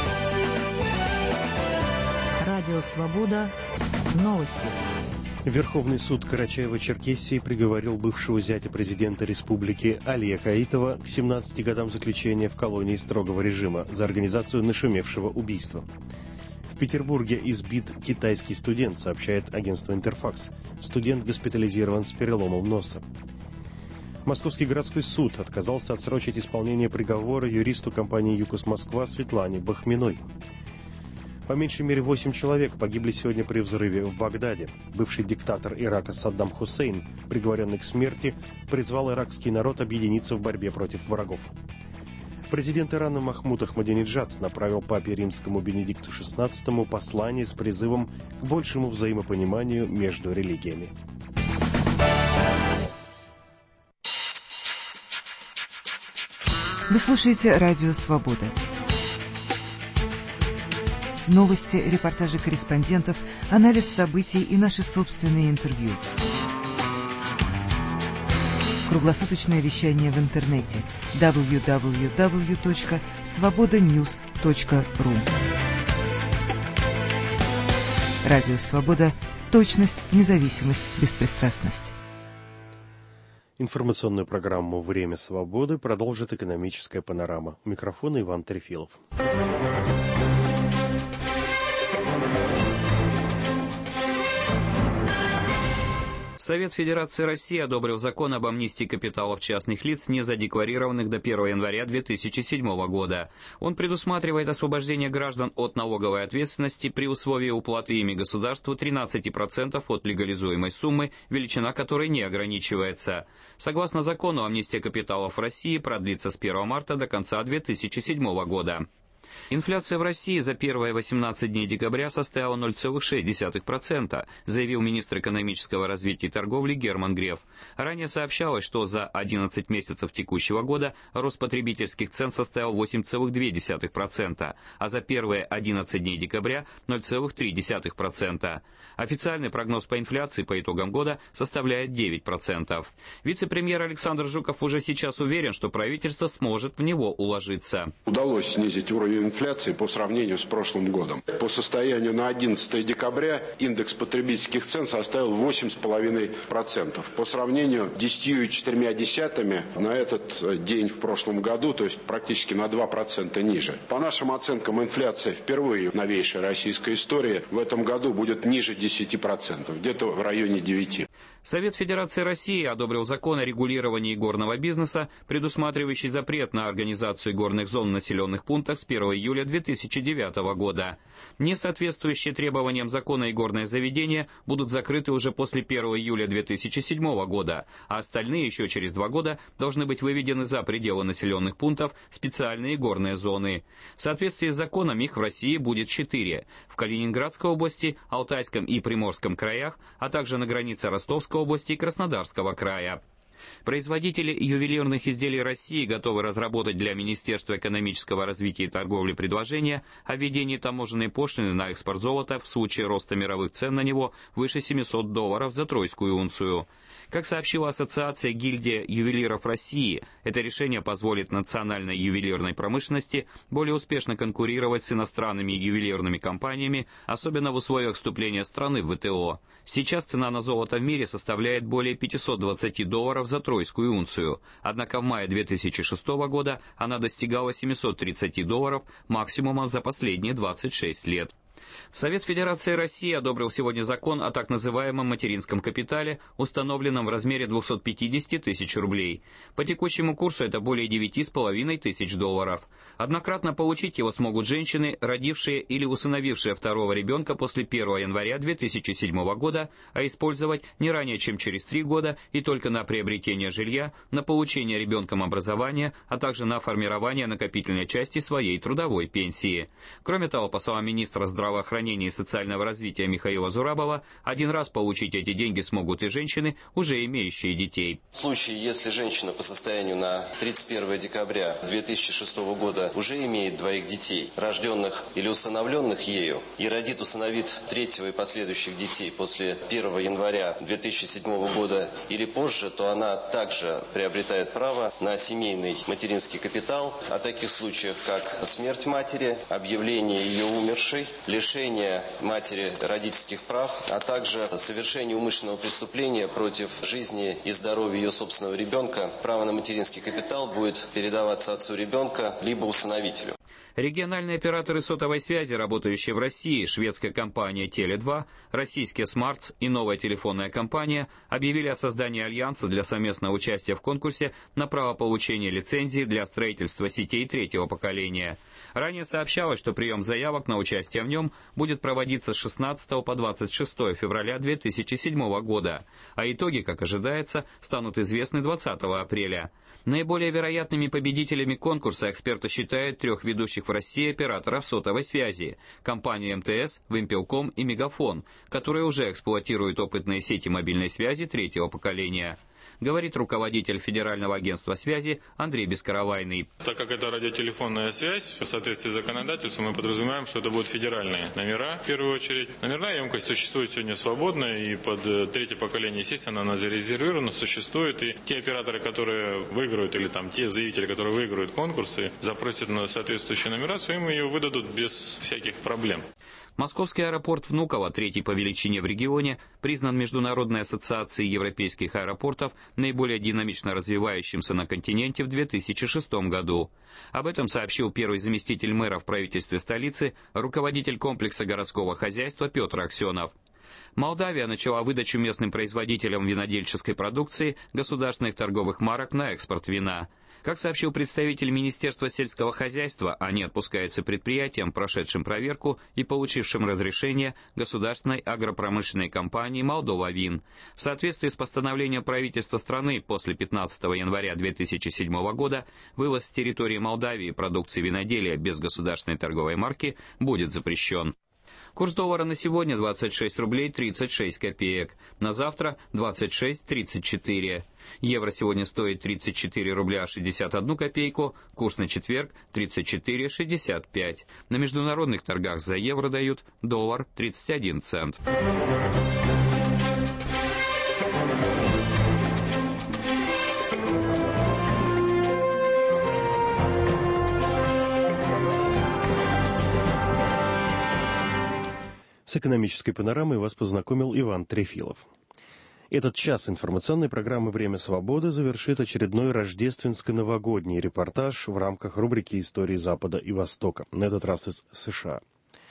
Радио «Свобода». Новости. Верховный суд Карачаево-Черкесии приговорил бывшего зятя президента республики Алия Каитова к семнадцати годам заключения в колонии строгого режима за организацию нашумевшего убийства. В Петербурге избит китайский студент, сообщает агентство «Интерфакс». Студент госпитализирован с переломом носа. Московский городской суд отказался отсрочить исполнение приговора юристу компании «ЮКОС Москва» Светлане Бахминой. По меньшей мере восемь человек погибли сегодня при взрыве в Багдаде. Бывший диктатор Ирака Саддам Хусейн, приговоренный к смерти, призвал иракский народ объединиться в борьбе против врагов. Президент Ирана Махмуд Ахмадинеджад направил папе римскому Бенедикту шестнадцатому послание с призывом к большему взаимопониманию между религиями. Вы слушаете «Радио Свобода». Новости, репортажи корреспондентов, анализ событий и наши собственные интервью. Круглосуточное вещание в интернете дабл ю дабл ю дабл ю точка свобода ньюс точка ру. Радио «Свобода». Точность, независимость, беспристрастность. Информационную программу «Время свободы» продолжит экономическая панорама. У микрофона Иван Трефилов. Совет Федерации России одобрил закон об амнистии капиталов частных лиц, не задекларированных до первого января две тысячи седьмого года. Он предусматривает освобождение граждан от налоговой ответственности при условии уплаты ими государству тринадцати процентов от легализуемой суммы, величина которой не ограничивается. Согласно закону, амнистия капиталов в России продлится с первого марта до конца две тысячи седьмого года. Инфляция в России за первые восемнадцать дней декабря составила ноль целых шесть десятых процента, заявил министр экономического развития и торговли Герман Греф. Ранее сообщалось, что за одиннадцать месяцев текущего года рост потребительских цен составил восемь целых две десятых процента, а за первые одиннадцать дней декабря ноль целых три десятых процента. Официальный прогноз по инфляции по итогам года составляет девять процентов. Вице-премьер Александр Жуков уже сейчас уверен, что правительство сможет в него уложиться. Удалось снизить уровень инфляции по сравнению с прошлым годом. По состоянию на одиннадцатое декабря индекс потребительских цен составил восемь целых пять десятых процента. По сравнению с десятью целых четырьмя десятыми процента на этот день в прошлом году, то есть практически на два процента ниже. По нашим оценкам, инфляция впервые в новейшей российской истории в этом году будет ниже десяти процентов, где-то в районе девяти процентов. Совет Федерации России одобрил закон о регулировании горного бизнеса, предусматривающий запрет на организацию горных зон в населенных пунктах с первого июля две тысячи девятого года. Несоответствующие требованиям закона игорные заведения будут закрыты уже после первого июля две тысячи седьмого года, а остальные еще через два года должны быть выведены за пределы населенных пунктов в специальные горные зоны. В соответствии с законом их в России будет четыре: в Калининградской области, Алтайском и Приморском краях, а также на границе Ростовской области и Краснодарского края. Производители ювелирных изделий России готовы разработать для Министерства экономического развития и торговли предложение о введении таможенной пошлины на экспорт золота в случае роста мировых цен на него выше семисот долларов за тройскую унцию. Как сообщила Ассоциация гильдия ювелиров России, это решение позволит национальной ювелирной промышленности более успешно конкурировать с иностранными ювелирными компаниями, особенно в условиях вступления страны в ВТО. Сейчас цена на золото в мире составляет более пятисот двадцати долларов за тройскую унцию, однако в мае две тысячи шестого года она достигала семисот тридцати долларов максимума за последние двадцать шесть лет. Совет Федерации России одобрил сегодня закон о так называемом материнском капитале, установленном в размере двухсот пятидесяти тысяч рублей. По текущему курсу это более девяти с половиной тысяч долларов. Однократно получить его смогут женщины, родившие или усыновившие второго ребенка после первого января две тысячи седьмого года, а использовать не ранее, чем через три года и только на приобретение жилья, на получение ребенком образования, а также на формирование накопительной части своей трудовой пенсии. Кроме того, по словам министра здравоохранения Здравоохранения и социального развития Михаила Зурабова, один раз получить эти деньги смогут и женщины, уже имеющие детей. В случае, если женщина по состоянию на тридцать первое декабря две тысячи шестого года уже имеет двоих детей, рожденных или усыновленных ею, и родит, усыновит третьего и последующих детей после первого января две тысячи седьмого года или позже, то она также приобретает право на семейный материнский капитал. О таких случаях, как смерть матери, объявление ее умершей, лишение матери родительских прав, а также совершение умышленного преступления против жизни и здоровья ее собственного ребенка, право на материнский капитал будет передаваться отцу ребенка либо усыновителю. Региональные операторы сотовой связи, работающие в России, шведская компания теле два, российские Смартс и новая телефонная компания объявили о создании альянса для совместного участия в конкурсе на право получения лицензии для строительства сетей третьего поколения. Ранее сообщалось, что прием заявок на участие в нем будет проводиться с шестнадцатого по двадцать шестое февраля две тысячи седьмого года, а итоги, как ожидается, станут известны двадцатого апреля. Наиболее вероятными победителями конкурса эксперты считают трех ведущих в России операторов сотовой связи – компании эм тэ эс, Вимпелком и Мегафон, которые уже эксплуатируют опытные сети мобильной связи третьего поколения. говорит руководитель Федерального агентства связи Андрей Бескаравайный. Так как это радиотелефонная связь, в соответствии с законодательством мы подразумеваем, что это будут федеральные номера, в первую очередь. Номерная емкость существует сегодня свободно, и под третье поколение, естественно, она зарезервирована, существует. И те операторы, которые выиграют, или там те заявители, которые выиграют конкурсы, запросят на соответствующую нумерацию, им ее выдадут без всяких проблем. Московский аэропорт Внуково, третий по величине в регионе, признан Международной ассоциацией европейских аэропортов наиболее динамично развивающимся на континенте в две тысячи шестом году. Об этом сообщил первый заместитель мэра в правительстве столицы, руководитель комплекса городского хозяйства Петр Аксенов. Молдавия начала выдачу местным производителям винодельческой продукции государственных торговых марок на экспорт вина. Как сообщил представитель Министерства сельского хозяйства, они отпускаются предприятиям, прошедшим проверку и получившим разрешение государственной агропромышленной компании «Молдова-Вин». В соответствии с постановлением правительства страны после пятнадцатого января две тысячи седьмого года вывоз с территории Молдавии продукции виноделия без государственной торговой марки будет запрещен. Курс доллара на сегодня двадцать шесть рублей тридцать шесть копеек, на завтра двадцать шесть тридцать четыре. Евро сегодня стоит тридцать четыре рубля шестьдесят одну копейку, курс на четверг тридцать четыре шестьдесят пять. На международных торгах за евро дают доллар тридцать один цент. С экономической панорамой вас познакомил Иван Трефилов. Этот час информационной программы «Время свободы» завершит очередной рождественско-новогодний репортаж в рамках рубрики «Истории Запада и Востока», на этот раз из США.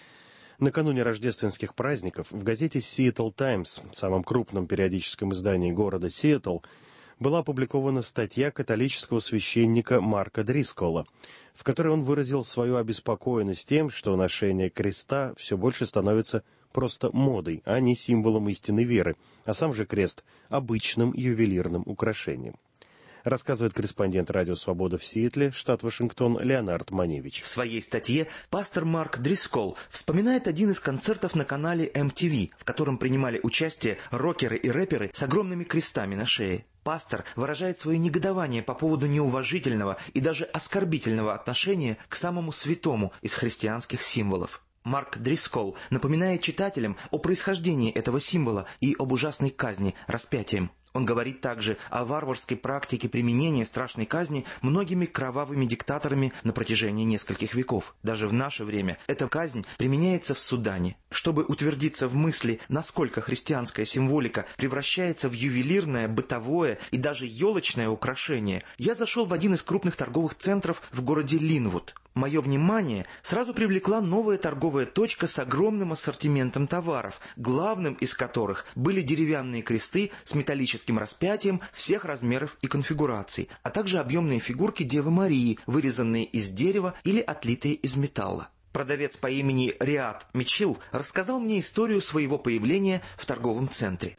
Накануне рождественских праздников в газете «Seattle Times», самом крупном периодическом издании города Сиэтл, была опубликована статья католического священника Марка Дрисколла, в которой он выразил свою обеспокоенность тем, что ношение креста все больше становится просто модой, а не символом истинной веры, а сам же крест – обычным ювелирным украшением. Рассказывает корреспондент «Радио Свобода» в Сиэтле, штат Вашингтон, Леонард Маневич. В своей статье пастор Марк Дрисколл вспоминает один из концертов на канале эм ти ви, в котором принимали участие рокеры и рэперы с огромными крестами на шее. Пастор выражает свое негодование по поводу неуважительного и даже оскорбительного отношения к самому святому из христианских символов. Марк Дрисколл напоминает читателям о происхождении этого символа и об ужасной казни распятием. Он говорит также о варварской практике применения страшной казни многими кровавыми диктаторами на протяжении нескольких веков. Даже в наше время эта казнь применяется в Судане. Чтобы утвердиться в мысли, насколько христианская символика превращается в ювелирное, бытовое и даже елочное украшение, я зашел в один из крупных торговых центров в городе Линвуд. Мое внимание сразу привлекла новая торговая точка с огромным ассортиментом товаров, главным из которых были деревянные кресты с металлическим распятием всех размеров и конфигураций, а также объемные фигурки Девы Марии, вырезанные из дерева или отлитые из металла. Продавец по имени Риад Мичил рассказал мне историю своего появления в торговом центре.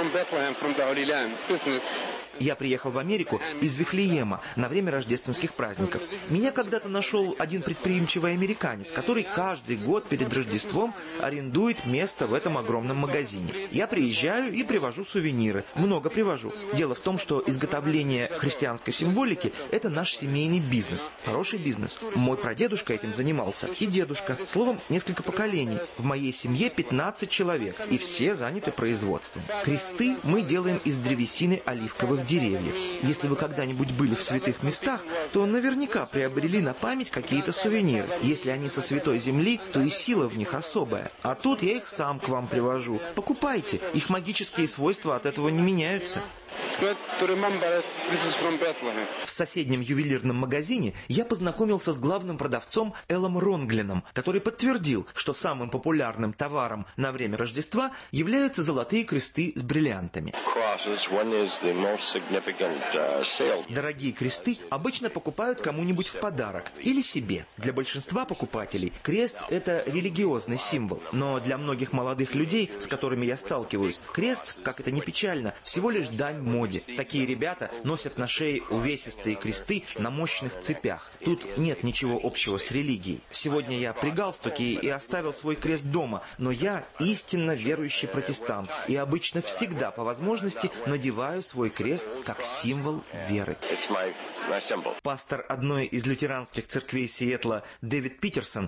Я приехал в Америку из Вифлеема на время рождественских праздников. Меня когда-то нашел один предприимчивый американец, который каждый год перед Рождеством арендует место в этом огромном магазине. Я приезжаю и привожу сувениры. Много привожу. Дело в том, что изготовление христианской символики – это наш семейный бизнес. Хороший бизнес. Мой прадедушка этим занимался. И дедушка. Словом, несколько поколений. В моей семье пятнадцать человек. И все заняты производством. Кресты мы делаем из древесины оливковых деревьев. Если вы когда-нибудь были в святых местах, то наверняка приобрели на память какие-то сувениры. Если они со святой земли, то и сила в них особая. А тут я их сам к вам привожу. Покупайте, их магические свойства от этого не меняются. В соседнем ювелирном магазине я познакомился с главным продавцом Эллом Ронглином, который подтвердил, что самым популярным товаром на время Рождества являются золотые кресты с бриллиантами. Дорогие кресты обычно покупают кому-нибудь в подарок или себе. Для большинства покупателей крест – это религиозный символ, но для многих молодых людей, с которыми я сталкиваюсь, крест, как это ни печально, всего лишь дань моде. Такие ребята носят на шее увесистые кресты на мощных цепях. Тут нет ничего общего с религией. Сегодня я при галстуке и оставил свой крест дома, но я истинно верующий протестант и обычно всегда по возможности надеваю свой крест как символ веры. Пастор одной из лютеранских церквей Сиэтла Дэвид Питерсон: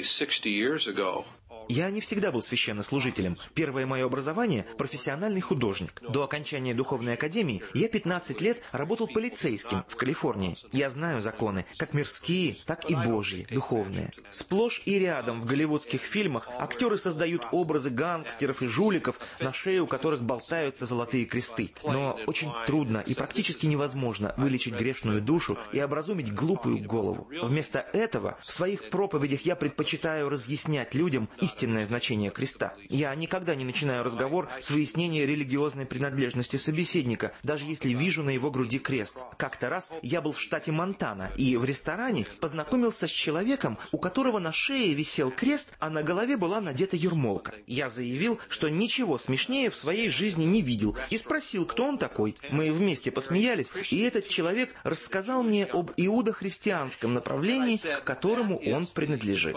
«Я не всегда был священнослужителем. Первое мое образование – профессиональный художник. До окончания духовной академии я пятнадцать лет работал полицейским в Калифорнии. Я знаю законы, как мирские, так и божьи, духовные. Сплошь и рядом в голливудских фильмах актеры создают образы гангстеров и жуликов, на шее у которых болтаются золотые кресты. Но очень трудно и практически невозможно вылечить грешную душу и образумить глупую голову. Вместо этого в своих проповедях я предпочитаю разъяснять людям истинное значение креста. Я никогда не начинаю разговор с выяснения религиозной принадлежности собеседника, даже если вижу на его груди крест. Как-то раз я был в штате Монтана и в ресторане познакомился с человеком, у которого на шее висел крест, а на голове была надета ермолка. Я заявил, что ничего смешнее в своей жизни не видел, и спросил, кто он такой. Мы вместе посмеялись, и этот человек рассказал мне об иудохристианском направлении, к которому он принадлежит.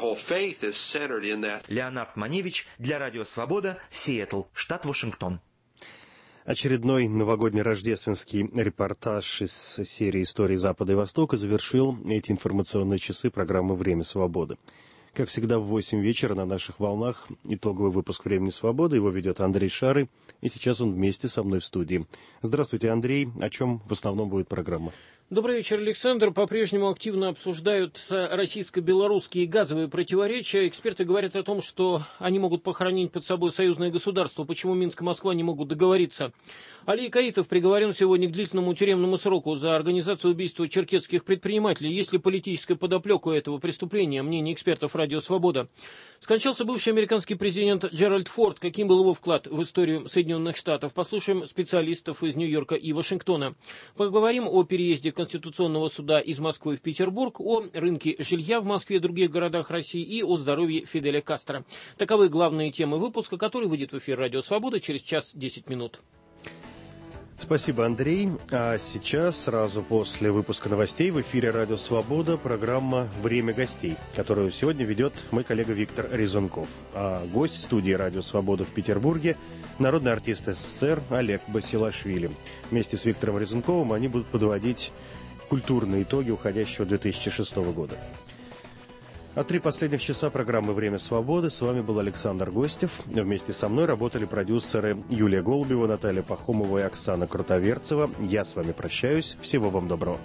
Леонард Маневич для Радио Свобода, Сиэтл, штат Вашингтон. Очередной новогодний рождественский репортаж из серии «Истории Запада и Востока» завершил эти информационные часы программы «Время свободы». Как всегда, в восемь вечера на наших волнах итоговый выпуск «Времени свободы». Его ведет Андрей Шары, и сейчас он вместе со мной в студии. Здравствуйте, Андрей. О чем в основном будет программа? Добрый вечер, Александр. По-прежнему активно обсуждаются российско-белорусские газовые противоречия. Эксперты говорят о том, что они могут похоронить под собой союзное государство. Почему Минск и Москва не могут договориться? Али Каитов приговорен сегодня к длительному тюремному сроку за организацию убийства черкесских предпринимателей. Есть ли политическая подоплека у этого преступления? Мнение экспертов «Радио Свобода». Скончался бывший американский президент Джеральд Форд. Каким был его вклад в историю Соединенных Штатов? Послушаем специалистов из Нью-Йорка и Вашингтона. Поговорим о переезде Конституционного суда из Москвы в Петербург, о рынке жилья в Москве и других городах России и о здоровье Фиделя Кастро. Таковы главные темы выпуска, который выйдет в эфир «Радио Свобода» через час десять минут. Спасибо, Андрей. А сейчас, сразу после выпуска новостей, в эфире «Радио Свобода» программа «Время гостей», которую сегодня ведет мой коллега Виктор Резунков. А гость студии «Радио Свобода» в Петербурге – народный артист СССР Олег Басилашвили. Вместе с Виктором Резунковым они будут подводить культурные итоги уходящего две тысячи шестого года. А три последних часа программы «Время свободы» с вами был Александр Гостев. Вместе со мной работали продюсеры Юлия Голубева, Наталья Пахомова и Оксана Крутоверцева. Я с вами прощаюсь. Всего вам доброго.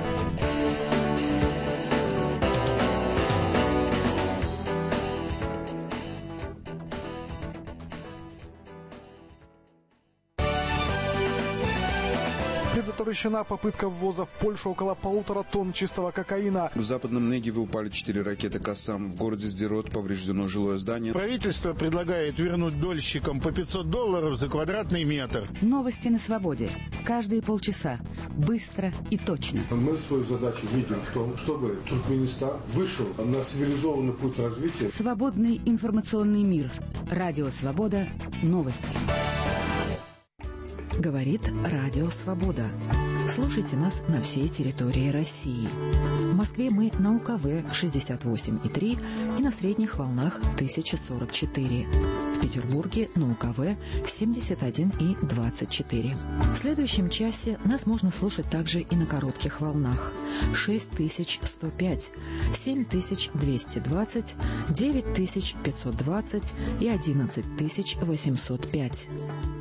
Предотвращена попытка ввоза в Польшу около полутора тонн чистого кокаина. В западном Негеве упали четыре ракеты «Кассам». В городе Сдерот повреждено жилое здание. Правительство предлагает вернуть дольщикам по пятьсот долларов за квадратный метр. Новости на свободе. Каждые полчаса. Быстро и точно. Мы свою задачу видим в том, чтобы Туркменистан вышел на цивилизованный путь развития. Свободный информационный мир. Радио Свобода. Новости. Говорит Радио Свобода. Слушайте нас на всей территории России. В Москве мы на У К В шестьдесят восемь и три и на средних волнах тысяча сорок четыре. В Петербурге на У К В семьдесят один и двадцать четыре. В следующем часе нас можно слушать также и на коротких волнах. шесть тысяч сто пять, семь тысяч двести двадцать, девять тысяч пятьсот двадцать и одиннадцать тысяч восемьсот пять.